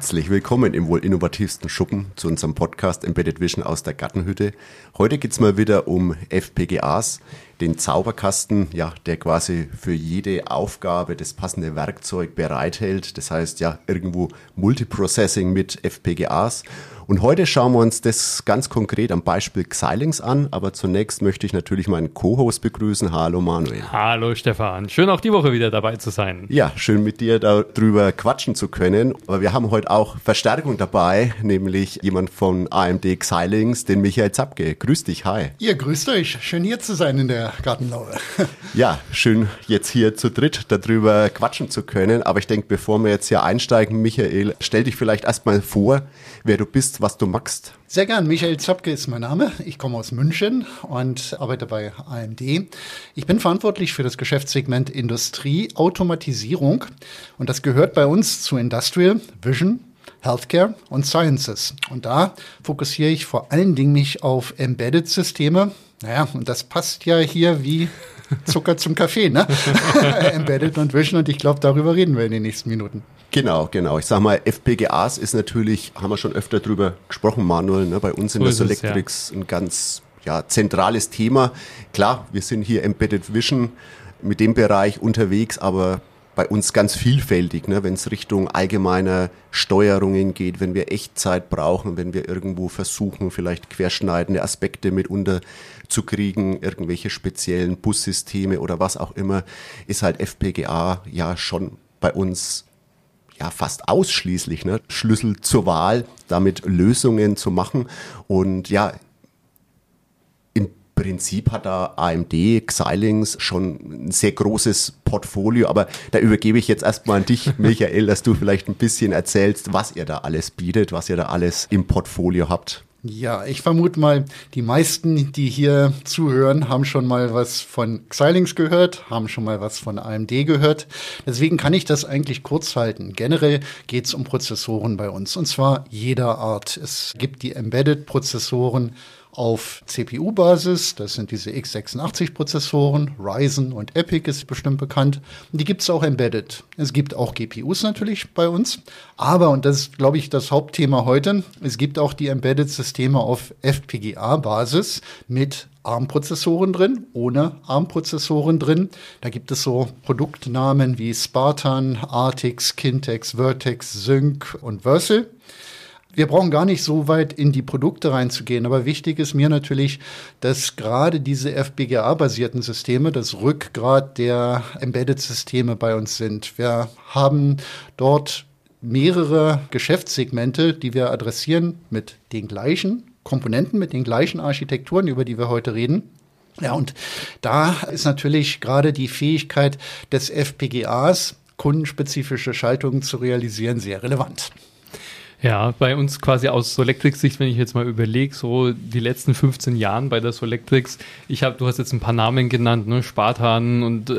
Herzlich willkommen im wohl innovativsten Schuppen zu unserem Podcast Embedded Vision aus der Gartenhütte. Heute geht's mal wieder um FPGAs, den Zauberkasten, ja, der quasi für jede Aufgabe das passende Werkzeug bereithält. Das heißt ja irgendwo Multiprocessing mit FPGAs. Und heute schauen wir uns das ganz konkret am Beispiel Xilinx an. Aber zunächst möchte ich natürlich meinen Co-Host begrüßen. Hallo Manuel. Hallo Stefan. Schön auch die Woche wieder dabei zu sein. Ja, schön mit dir darüber quatschen zu können. Aber wir haben heute auch Verstärkung dabei, nämlich jemand von AMD Xilinx, den Michael Zapke. Grüß dich, hi. Ihr grüßt euch. Schön hier zu sein in der Gartenlaube. Ja, schön jetzt hier zu dritt darüber quatschen zu können. Aber ich denke, bevor wir jetzt hier einsteigen, Michael, stell dich vielleicht erstmal vor, wer du bist, was du machst. Sehr gern. Michael Zapke ist mein Name. Ich komme aus München und arbeite bei AMD. Ich bin verantwortlich für das Geschäftssegment Industrie, Automatisierung. Und das gehört bei uns zu Industrial, Vision, Healthcare und Sciences. Und da fokussiere ich vor allen Dingen mich auf Embedded-Systeme. Naja, und das passt ja hier wie Zucker zum Kaffee, ne? Embedded und Vision. Und ich glaube, darüber reden wir in den nächsten Minuten. Genau. Ich sag mal, FPGAs ist natürlich, haben wir schon öfter drüber gesprochen, Manuel, ne? Bei uns in der Solectrix ein ganz zentrales Thema. Klar, wir sind hier Embedded Vision mit dem Bereich unterwegs, aber bei uns ganz vielfältig, ne? Wenn es Richtung allgemeiner Steuerungen geht, wenn wir Echtzeit brauchen, wenn wir irgendwo versuchen, vielleicht querschneidende Aspekte mit unterzukriegen, irgendwelche speziellen Bussysteme oder was auch immer, ist halt FPGA ja schon bei uns fast ausschließlich, ne? Schlüssel zur Wahl, damit Lösungen zu machen. Und ja, im Prinzip hat da AMD Xilinx schon ein sehr großes Portfolio, aber da übergebe ich jetzt erstmal an dich, Michael, dass du vielleicht ein bisschen erzählst, was ihr da alles bietet, was ihr da alles im Portfolio habt. Ja, ich vermute mal, die meisten, die hier zuhören, haben schon mal was von Xilinx gehört, haben schon mal was von AMD gehört. Deswegen kann ich das eigentlich kurz halten. Generell geht es um Prozessoren bei uns, und zwar jeder Art. Es gibt die Embedded-Prozessoren auf CPU-Basis, das sind diese x86-Prozessoren, Ryzen und EPYC ist bestimmt bekannt. Und die gibt es auch embedded. Es gibt auch GPUs natürlich bei uns, aber, und das ist, glaube ich, das Hauptthema heute, es gibt auch die Embedded-Systeme auf FPGA-Basis mit ARM-Prozessoren drin, ohne ARM-Prozessoren drin. Da gibt es so Produktnamen wie Spartan, Artix, Kintex, Vertex, Sync und Versal. Wir brauchen gar nicht so weit in die Produkte reinzugehen, aber wichtig ist mir natürlich, dass gerade diese FPGA-basierten Systeme das Rückgrat der Embedded-Systeme bei uns sind. Wir haben dort mehrere Geschäftssegmente, die wir adressieren mit den gleichen Komponenten, mit den gleichen Architekturen, über die wir heute reden. Ja, und da ist natürlich gerade die Fähigkeit des FPGAs, kundenspezifische Schaltungen zu realisieren, sehr relevant. Ja, bei uns quasi aus Solectrix-Sicht, wenn ich jetzt mal überlege, so die letzten 15 Jahren bei der Solectrix, du hast jetzt ein paar Namen genannt, ne, Spartan und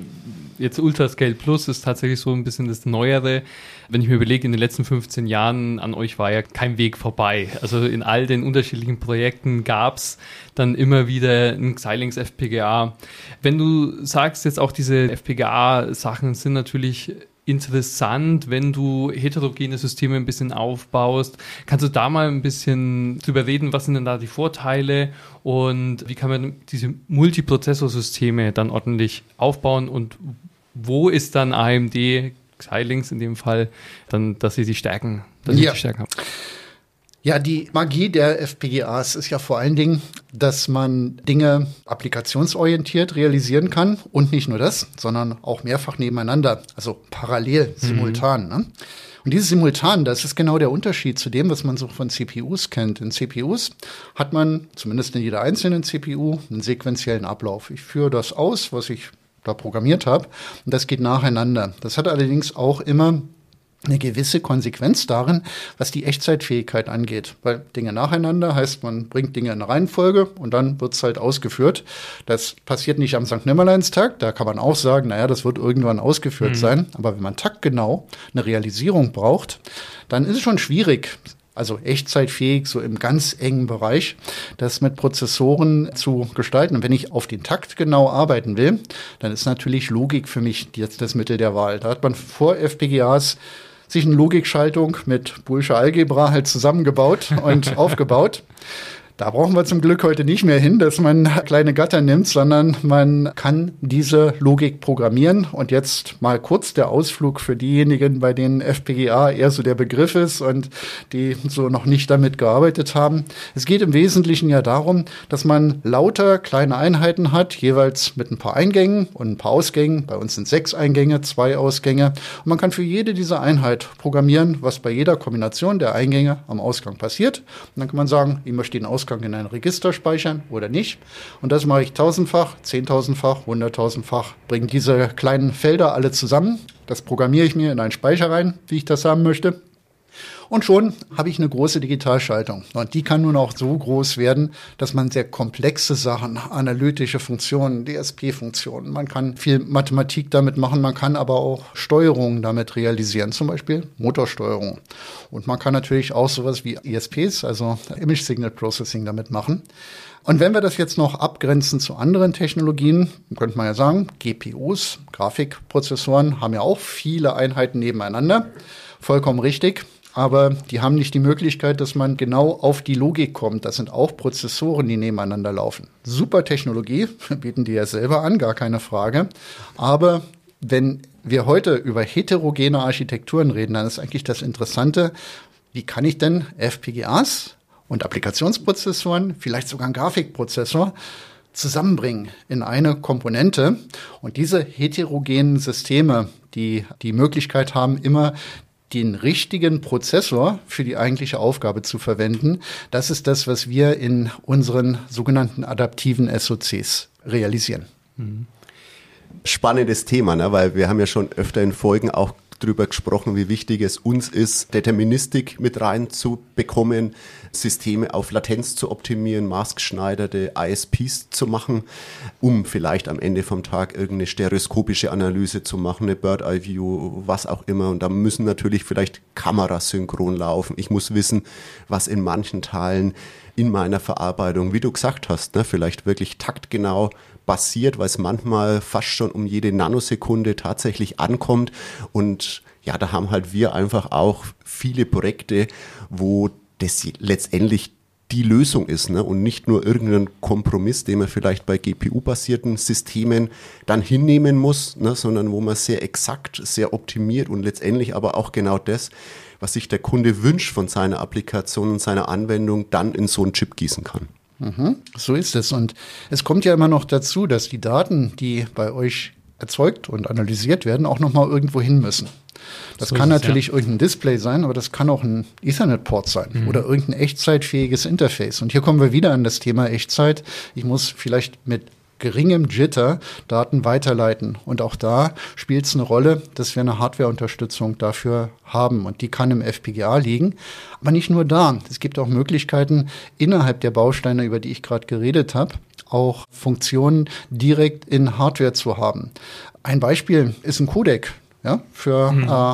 jetzt Ultrascale Plus ist tatsächlich so ein bisschen das Neuere. Wenn ich mir überlege, in den letzten 15 Jahren an euch war ja kein Weg vorbei. Also in all den unterschiedlichen Projekten gab's dann immer wieder ein Xilinx FPGA. Wenn du sagst, jetzt auch diese FPGA-Sachen sind natürlich interessant, wenn du heterogene Systeme ein bisschen aufbaust. Kannst du da mal ein bisschen drüber reden, was sind denn da die Vorteile und wie kann man diese Multiprozessorsysteme dann ordentlich aufbauen und wo ist dann AMD, Xilinx in dem Fall, dann, dass sie die Stärken haben? Ja, die Magie der FPGAs ist ja vor allen Dingen, dass man Dinge applikationsorientiert realisieren kann und nicht nur das, sondern auch mehrfach nebeneinander, also parallel, simultan. Ne? Und dieses Simultan, das ist genau der Unterschied zu dem, was man so von CPUs kennt. In CPUs hat man, zumindest in jeder einzelnen CPU, einen sequenziellen Ablauf. Ich führe das aus, was ich da programmiert habe, und das geht nacheinander. Das hat allerdings auch immer eine gewisse Konsequenz darin, was die Echtzeitfähigkeit angeht. Weil Dinge nacheinander heißt, man bringt Dinge in eine Reihenfolge und dann wird's halt ausgeführt. Das passiert nicht am St. Nimmerleinstag. Da kann man auch sagen, naja, das wird irgendwann ausgeführt sein. Aber wenn man taktgenau eine Realisierung braucht, dann ist es schon schwierig, also echtzeitfähig, so im ganz engen Bereich, das mit Prozessoren zu gestalten. Und wenn ich auf den Takt genau arbeiten will, dann ist natürlich Logik für mich jetzt das Mittel der Wahl. Da hat man vor FPGAs sich eine Logikschaltung mit Boolsche Algebra halt zusammengebaut und aufgebaut. Da brauchen wir zum Glück heute nicht mehr hin, dass man kleine Gatter nimmt, sondern man kann diese Logik programmieren. Und jetzt mal kurz der Ausflug für diejenigen, bei denen FPGA eher so der Begriff ist und die so noch nicht damit gearbeitet haben. Es geht im Wesentlichen ja darum, dass man lauter kleine Einheiten hat, jeweils mit ein paar Eingängen und ein paar Ausgängen. Bei uns sind 6 Eingänge, 2 Ausgänge. Und man kann für jede dieser Einheit programmieren, was bei jeder Kombination der Eingänge am Ausgang passiert. Und dann kann man sagen, ich möchte den Ausgang in ein Register speichern oder nicht. Und das mache ich 1000-fach, 10.000-fach, 100.000-fach. Bringe diese kleinen Felder alle zusammen. Das programmiere ich mir in einen Speicher rein, wie ich das haben möchte. Und schon habe ich eine große Digitalschaltung. Und die kann nun auch so groß werden, dass man sehr komplexe Sachen, analytische Funktionen, DSP-Funktionen, man kann viel Mathematik damit machen, man kann aber auch Steuerungen damit realisieren, zum Beispiel Motorsteuerung. Und man kann natürlich auch sowas wie ISPs, also Image Signal Processing, damit machen. Und wenn wir das jetzt noch abgrenzen zu anderen Technologien, könnte man ja sagen, GPUs, Grafikprozessoren, haben ja auch viele Einheiten nebeneinander. Vollkommen richtig. Aber die haben nicht die Möglichkeit, dass man genau auf die Logik kommt. Das sind auch Prozessoren, die nebeneinander laufen. Super Technologie, bieten die ja selber an, gar keine Frage. Aber wenn wir heute über heterogene Architekturen reden, dann ist eigentlich das Interessante, wie kann ich denn FPGAs und Applikationsprozessoren, vielleicht sogar einen Grafikprozessor, zusammenbringen in eine Komponente. Und diese heterogenen Systeme, die die Möglichkeit haben, immer den richtigen Prozessor für die eigentliche Aufgabe zu verwenden. Das ist das, was wir in unseren sogenannten adaptiven SoCs realisieren. Spannendes Thema, ne? Weil wir haben ja schon öfter in Folgen auch drüber gesprochen, wie wichtig es uns ist, Deterministik mit reinzubekommen, Systeme auf Latenz zu optimieren, maßgeschneiderte ISPs zu machen, um vielleicht am Ende vom Tag irgendeine stereoskopische Analyse zu machen, eine Bird-Eye-View, was auch immer. Und da müssen natürlich vielleicht Kameras synchron laufen. Ich muss wissen, was in manchen Teilen in meiner Verarbeitung, wie du gesagt hast, ne, vielleicht wirklich taktgenau passiert, weil es manchmal fast schon um jede Nanosekunde tatsächlich ankommt. Und ja, da haben halt wir einfach auch viele Projekte, wo das letztendlich die Lösung ist, ne? Und nicht nur irgendein Kompromiss, den man vielleicht bei GPU-basierten Systemen dann hinnehmen muss, ne? Sondern wo man sehr exakt, sehr optimiert und letztendlich aber auch genau das, was sich der Kunde wünscht von seiner Applikation und seiner Anwendung, dann in so einen Chip gießen kann. So ist es. Und es kommt ja immer noch dazu, dass die Daten, die bei euch erzeugt und analysiert werden, auch nochmal irgendwo hin müssen. Das so kann natürlich irgendein Display sein, aber das kann auch ein Ethernet-Port sein oder irgendein echtzeitfähiges Interface. Und hier kommen wir wieder an das Thema Echtzeit. Ich muss vielleicht mit geringem Jitter Daten weiterleiten. Und auch da spielt es eine Rolle, dass wir eine Hardware-Unterstützung dafür haben. Und die kann im FPGA liegen. Aber nicht nur da. Es gibt auch Möglichkeiten innerhalb der Bausteine, über die ich gerade geredet habe, auch Funktionen direkt in Hardware zu haben. Ein Beispiel ist ein Codec, ja, für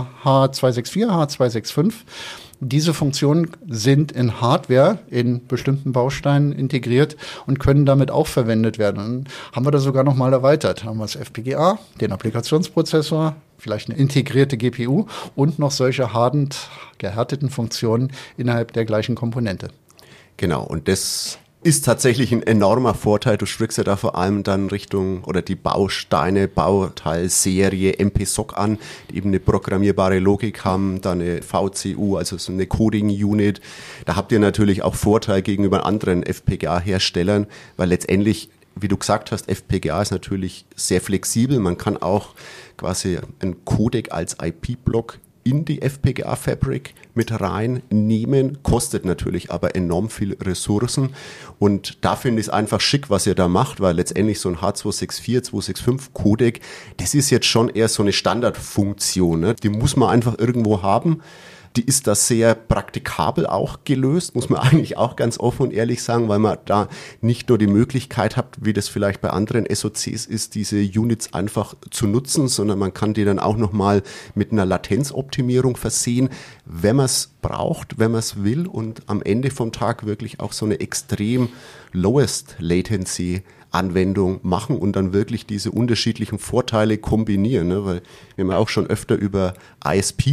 H264, H265. Diese Funktionen sind in Hardware in bestimmten Bausteinen integriert und können damit auch verwendet werden. Dann haben wir das sogar noch mal erweitert. Haben wir das FPGA, den Applikationsprozessor, vielleicht eine integrierte GPU und noch solche gehärteten Funktionen innerhalb der gleichen Komponente. Genau, und das ist tatsächlich ein enormer Vorteil. Du sprichst ja da vor allem dann Richtung oder die Bausteine, Bauteilserie MPSoC an, die eben eine programmierbare Logik haben, dann eine VCU, also so eine Coding-Unit. Da habt ihr natürlich auch Vorteil gegenüber anderen FPGA-Herstellern, weil letztendlich, wie du gesagt hast, FPGA ist natürlich sehr flexibel. Man kann auch quasi einen Codec als IP-Block in die FPGA-Fabric mit reinnehmen, kostet natürlich aber enorm viel Ressourcen und da finde ich es einfach schick, was ihr da macht, weil letztendlich so ein H264, 265 Codec, das ist jetzt schon eher so eine Standardfunktion, ne? Die muss man einfach irgendwo haben. Die ist da sehr praktikabel auch gelöst, muss man eigentlich auch ganz offen und ehrlich sagen, weil man da nicht nur die Möglichkeit hat, wie das vielleicht bei anderen SoCs ist, diese Units einfach zu nutzen, sondern man kann die dann auch nochmal mit einer Latenzoptimierung versehen, wenn man es braucht, wenn man es will und am Ende vom Tag wirklich auch so eine extrem lowest Latency Anwendung machen und dann wirklich diese unterschiedlichen Vorteile kombinieren, ne? Weil wir haben ja auch schon öfter über ISPs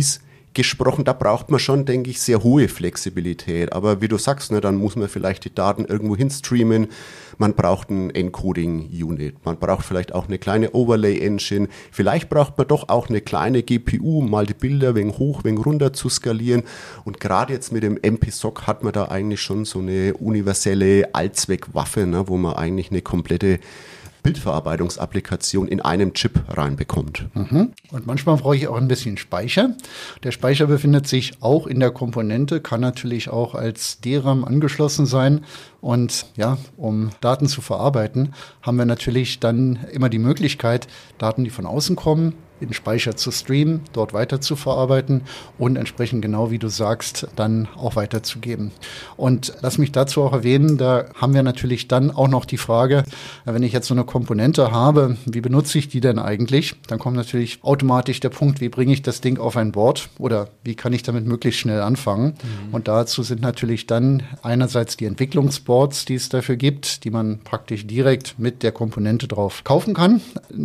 gesprochen, da braucht man schon, denke ich, sehr hohe Flexibilität. Aber wie du sagst, ne, dann muss man vielleicht die Daten irgendwo hinstreamen. Man braucht ein Encoding-Unit. Man braucht vielleicht auch eine kleine Overlay-Engine. Vielleicht braucht man doch auch eine kleine GPU, um mal die Bilder wegen hoch, wegen runter zu skalieren. Und gerade jetzt mit dem MP-SOC hat man da eigentlich schon so eine universelle Allzweckwaffe, ne, wo man eigentlich eine komplette Bildverarbeitungsapplikation in einem Chip reinbekommt. Und manchmal brauche ich auch ein bisschen Speicher. Der Speicher befindet sich auch in der Komponente, kann natürlich auch als DRAM angeschlossen sein. Und ja, um Daten zu verarbeiten, haben wir natürlich dann immer die Möglichkeit, Daten, die von außen kommen, in den Speicher zu streamen, dort weiter zu verarbeiten und entsprechend, genau wie du sagst, dann auch weiterzugeben. Und lass mich dazu auch erwähnen, da haben wir natürlich dann auch noch die Frage, wenn ich jetzt so eine Komponente habe, wie benutze ich die denn eigentlich? Dann kommt natürlich automatisch der Punkt, wie bringe ich das Ding auf ein Board oder wie kann ich damit möglichst schnell anfangen? Und dazu sind natürlich dann einerseits die Entwicklungsboards, die es dafür gibt, die man praktisch direkt mit der Komponente drauf kaufen kann.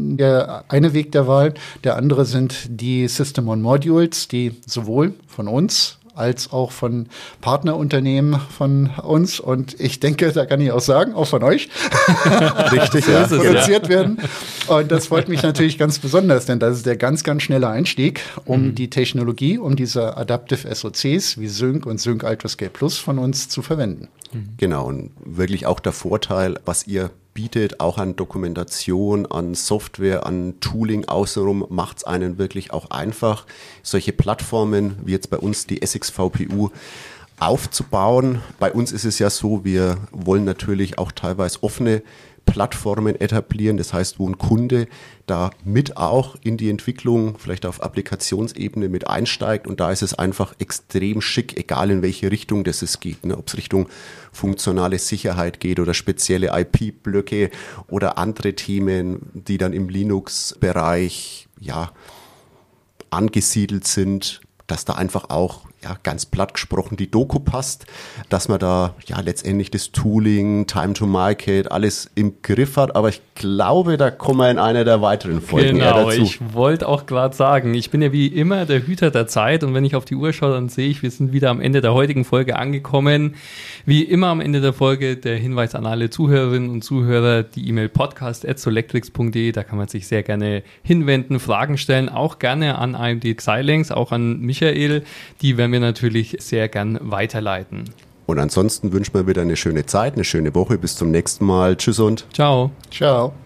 Der eine Weg der Wahl. Der andere sind die System on Modules, die sowohl von uns als auch von Partnerunternehmen von uns und ich denke, da kann ich auch sagen, auch von euch, richtig, ja, produziert werden. Und das freut mich natürlich ganz besonders, denn das ist der ganz, ganz schnelle Einstieg, um die Technologie, um diese Adaptive SoCs wie Sync und Sync Ultrascale Plus von uns zu verwenden. Genau, und wirklich auch der Vorteil, was ihr bietet, auch an Dokumentation, an Software, an Tooling außenrum, macht es einen wirklich auch einfach, solche Plattformen wie jetzt bei uns die SXVPU aufzubauen. Bei uns ist es ja so, wir wollen natürlich auch teilweise offene Plattformen etablieren, das heißt, wo ein Kunde da mit auch in die Entwicklung, vielleicht auf Applikationsebene mit einsteigt und da ist es einfach extrem schick, egal in welche Richtung das es geht, ne? Ob es Richtung funktionale Sicherheit geht oder spezielle IP-Blöcke oder andere Themen, die dann im Linux-Bereich ja angesiedelt sind, dass da einfach auch ja, ganz platt gesprochen die Doku passt, dass man da ja letztendlich das Tooling, Time to Market, alles im Griff hat. Aber ich glaube, da kommen wir in einer der weiteren Folgen dazu. Genau, ich wollte auch gerade sagen, ich bin ja wie immer der Hüter der Zeit und wenn ich auf die Uhr schaue, dann sehe ich, wir sind wieder am Ende der heutigen Folge angekommen. Wie immer am Ende der Folge der Hinweis an alle Zuhörerinnen und Zuhörer, die E-Mail podcast@solectrix.de, da kann man sich sehr gerne hinwenden, Fragen stellen, auch gerne an AMD Xilinx, auch an Michael, die werden wir natürlich sehr gern weiterleiten. Und ansonsten wünschen wir wieder eine schöne Zeit, eine schöne Woche. Bis zum nächsten Mal. Tschüss und ciao. Ciao.